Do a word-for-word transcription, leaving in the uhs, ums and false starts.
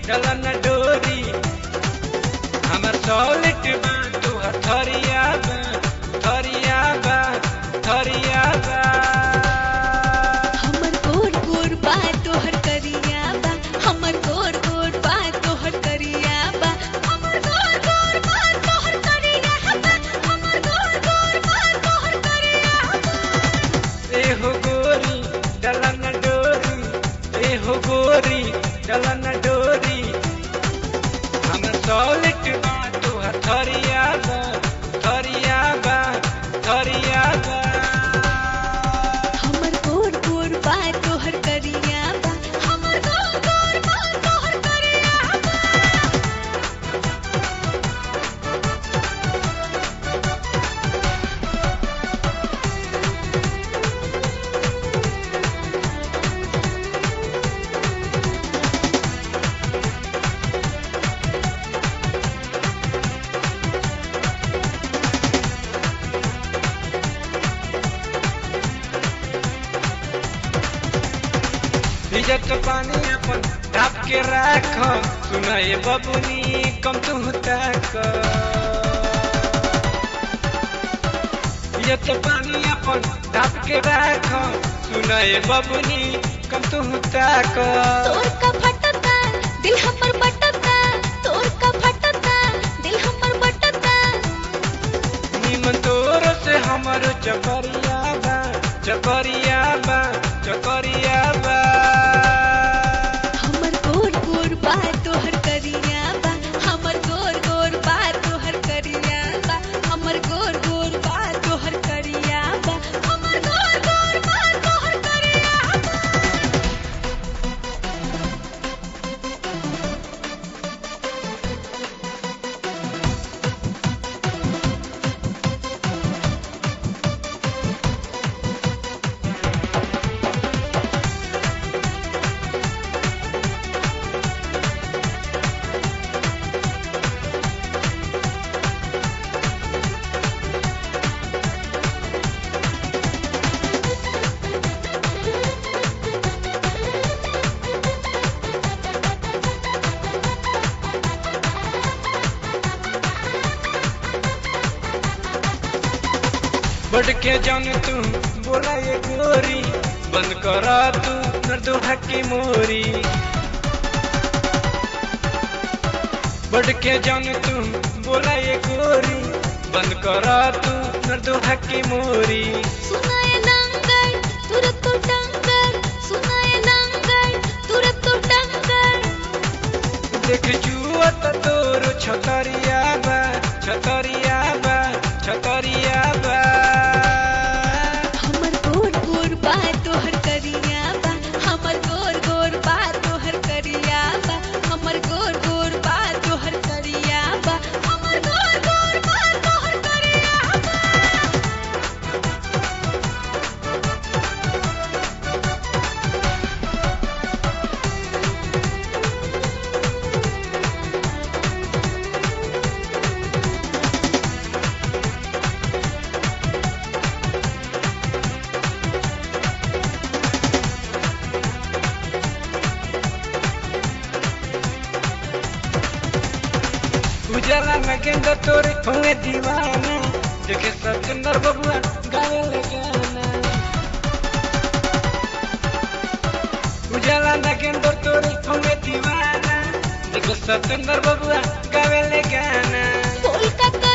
डलन डोरी हमर सॉलिट बा तोहर थरिया बा थरिया बा थरिया बा हमर गोर गोर बा तोहर करिया बा हमर गोर गोर बा तोहर करिया बा हमर गोर गोर बा तोहर करिया बा हमर गोर गोर बा तोहर करिया बा ए हो गोरी डलन डोरी ए हो गोरी डलन डोरी हमर सॉलिट बा तोहर थरिया बा थरिया बा थरिया बा हमर गोर गोर बा तोहर करिया बा हमर गोर गोर बा तोहर करिया बा इज्जत पानी अपन ढाप के राख सुनाए बबुनी कम तू तक इज्जत पानी अपन ढाप के राख सुनाए बबुनी कम तू तक तोर का फटता दिल हमर बटता तोर का फटता दिल हमर बटता निमन तोर से हमर चकरिया बा चकरिया बा चकरिया बा हमर गोर गोर बा तोहर करिया बा हमर गोर गोर बा तोहर करिया बा हमर गोर गोर बा तोहर करिया बा हमर गोर गोर बा तोहर करिया बा बढ़ के जान तू बोला ये गोरी बंद करा तू नर्दो हकी मोरी बढ़ के जान तू बोला ये गोरी बंद करा तू नर्दो हकी मोरी सुनाए लंगर तुरत तो टंगर सुनाए लंगर तुरत तो टंगर देख जुआ त तोर छतरिया बा छतरिया बा छतरिया बा हमर गोर गोर बा तोहर करिया बा हमर गोर गोर बा तोहर करिया बा हमर गोर गोर बा तोहर करिया बा हमर गोर गोर बा तोहर करिया बा उजाला में गेंद तोरे होंगे दीवाना देखे सत्येंद्र बबुआ गावे ले गाना उजाला में गेंद तोरे होंगे दीवाना देखे सत्येंद्र बबुआ गावे ले गाना बोल का